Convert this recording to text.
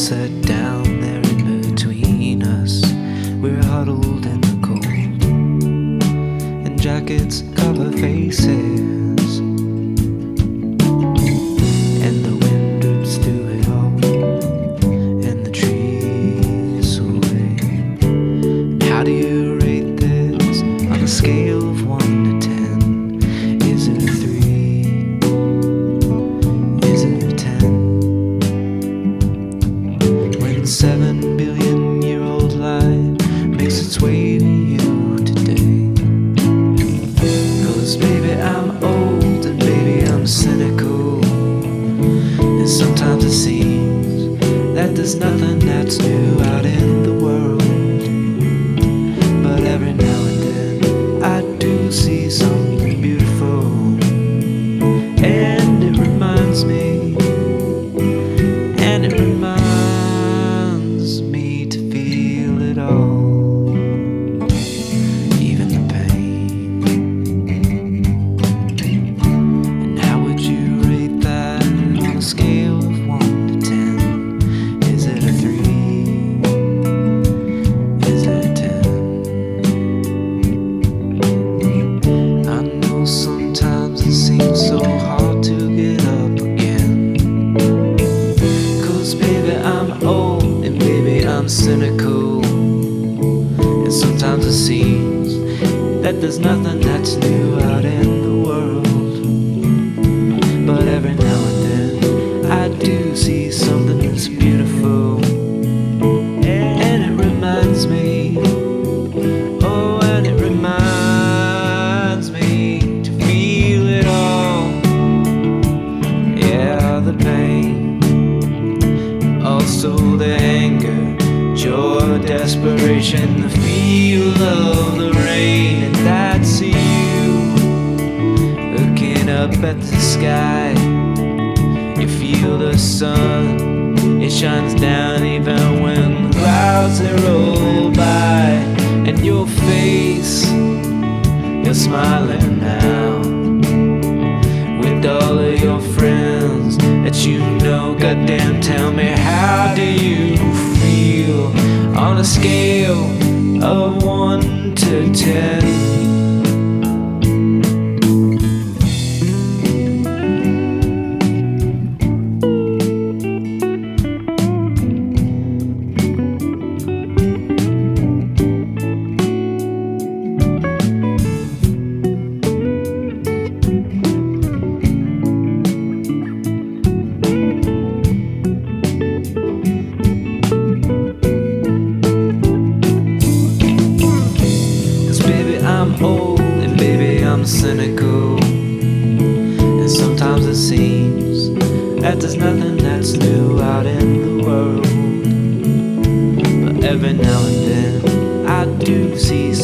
set down there in between us. We're huddled in the cold, and jackets cover faces, and the wind drifts through it all, and the trees sway. How do you rate this on a scale of 1 to 10? Is it a 3? Is it a 10? 7 billion-year-old light makes its way to you today. 'Cause baby I'm old and baby I'm cynical, and sometimes it seems that there's nothing that's new out in the world. But every now and then I do see something beautiful, and it reminds me, and it reminds me to feel it all, even the pain. And how would you rate that on a scale of 1 to 10? Is it a 3? Is it a 10? I know sometimes it seems so hard to get up again, 'cause baby I'm old and baby I'm cynical, and sometimes it seems that there's nothing that's new out in the world. But every now and then I do see something that's beautiful, and it reminds me, oh, and it reminds me to feel it all. Yeah, the pain, also the anger, joy, desperation, the feel of the rain. And that's you looking up at the sky. You feel the sun, it shines down even when the clouds they roll by. And your face, you're smiling now with all of your friends that you know. Goddamn, tell me, how do you feel on a scale of 1 to 10? I'm old and baby I'm cynical, and sometimes it seems that there's nothing that's new out in the world. But every now and then I do see